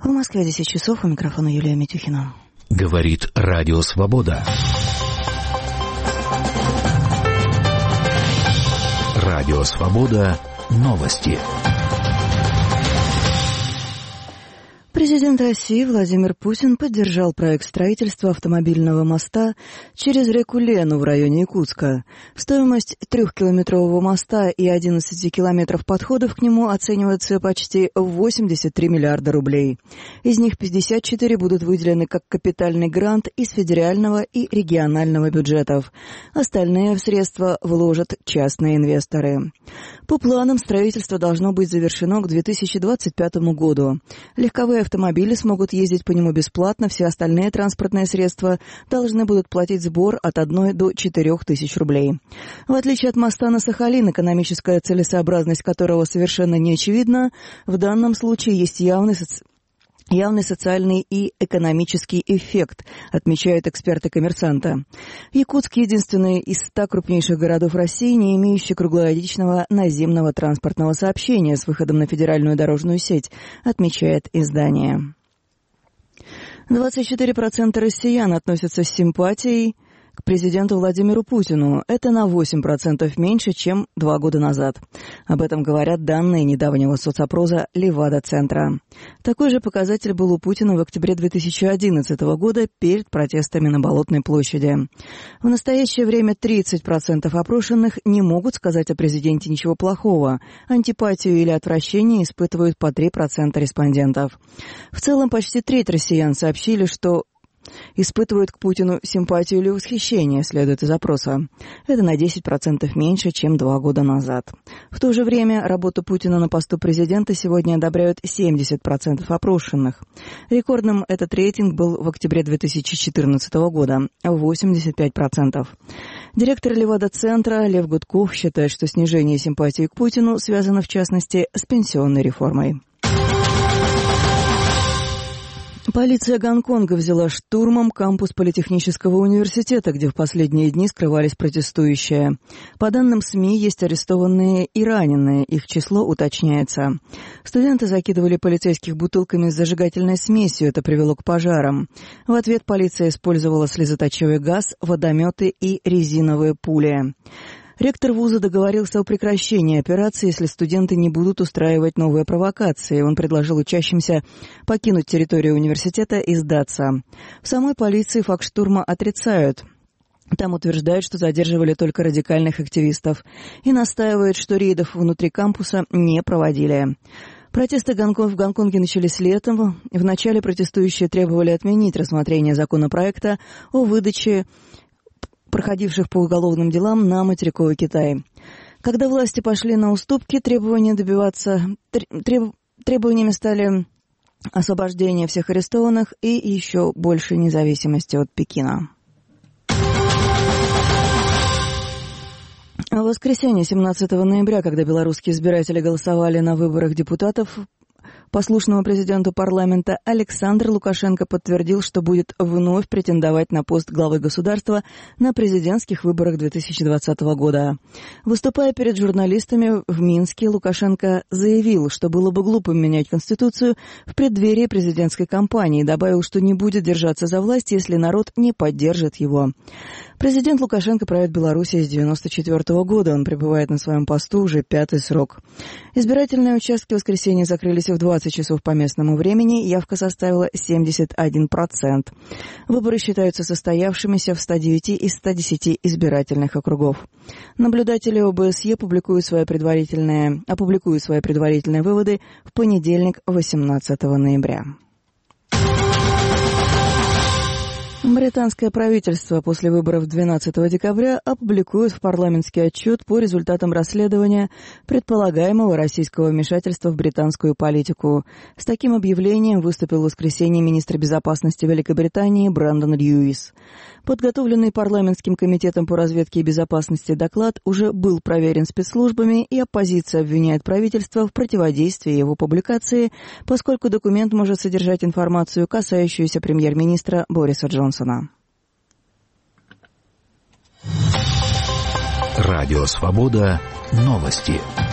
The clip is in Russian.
В Москве 10 часов, у микрофона Юлия Митюхина. Говорит Радио Свобода. Радио Свобода. Новости. Президент России Владимир Путин поддержал проект строительства автомобильного моста через реку Лену в районе Якутска. Стоимость 3-километрового моста и 11 километров подходов к нему оценивается почти в 83 миллиарда рублей. Из них 54 будут выделены как капитальный грант из федерального и регионального бюджетов. Остальные средства вложат частные инвесторы. По планам, строительство должно быть завершено к 2025 году. Легковые автомобили смогут ездить по нему бесплатно, все остальные транспортные средства должны будут платить сбор от 1 до 4 тысяч рублей. В отличие от моста на Сахалин, экономическая целесообразность которого совершенно не очевидна, в данном случае есть явный социальный и экономический эффект, отмечают эксперты «Коммерсанта». Якутск — единственный из 100 крупнейших городов России, не имеющий круглогодичного наземного транспортного сообщения с выходом на федеральную дорожную сеть, отмечает издание. 24% россиян относятся с симпатией к президенту Владимиру Путину. Это на 8% меньше, чем 2 года назад. Об этом говорят данные недавнего соцопроса Левада-центра. Такой же показатель был у Путина в октябре 2011 года перед протестами на Болотной площади. В настоящее время 30% опрошенных не могут сказать о президенте ничего плохого. Антипатию или отвращение испытывают по 3% респондентов. В целом почти треть россиян сообщили, что испытывают к Путину симпатию или восхищение, следует из опроса. Это на 10% меньше, чем 2 года назад. В то же время работу Путина на посту президента сегодня одобряют 70% опрошенных. Рекордным этот рейтинг был в октябре 2014 года – 85%. Директор Левада-центра Лев Гудков считает, что снижение симпатии к Путину связано, в частности, с пенсионной реформой. Полиция Гонконга взяла штурмом кампус Политехнического университета, где в последние дни скрывались протестующие. По данным СМИ, есть арестованные и раненые, их число уточняется. Студенты закидывали полицейских бутылками с зажигательной смесью, это привело к пожарам. В ответ полиция использовала слезоточивый газ, водометы и резиновые пули. Ректор вуза договорился о прекращении операции, если студенты не будут устраивать новые провокации. Он предложил учащимся покинуть территорию университета и сдаться. В самой полиции факт штурма отрицают. Там утверждают, что задерживали только радикальных активистов, и настаивают, что рейдов внутри кампуса не проводили. Протесты в Гонконге начались летом. Вначале протестующие требовали отменить рассмотрение законопроекта о выдаче проходивших по уголовным делам на материковый Китай. Когда власти пошли на уступки, требованиями стали освобождение всех арестованных и еще больше независимости от Пекина. В воскресенье, 17 ноября, когда белорусские избиратели голосовали на выборах депутатов послушного президенту парламента, Александр Лукашенко подтвердил, что будет вновь претендовать на пост главы государства на президентских выборах 2020 года. Выступая перед журналистами в Минске, Лукашенко заявил, что было бы глупо менять Конституцию в преддверии президентской кампании, и добавил, что не будет держаться за власть, если народ не поддержит его. Президент Лукашенко правит Белоруссией с 1994 года. Он пребывает на своем посту уже 5-й срок. Избирательные участки в воскресенье закрылись в 20 часов по местному времени. Явка составила 71%. Выборы считаются состоявшимися в 109 из 110 избирательных округов. Наблюдатели ОБСЕ опубликуют свои предварительные выводы в понедельник, 18 ноября. Британское правительство после выборов 12 декабря опубликует в парламентский отчет по результатам расследования предполагаемого российского вмешательства в британскую политику. С таким объявлением выступил в воскресенье министр безопасности Великобритании Брэндон Льюис. Подготовленный парламентским комитетом по разведке и безопасности доклад уже был проверен спецслужбами, и оппозиция обвиняет правительство в противодействии его публикации, поскольку документ может содержать информацию, касающуюся премьер-министра Бориса Джонсона. Радио Свобода. Новости.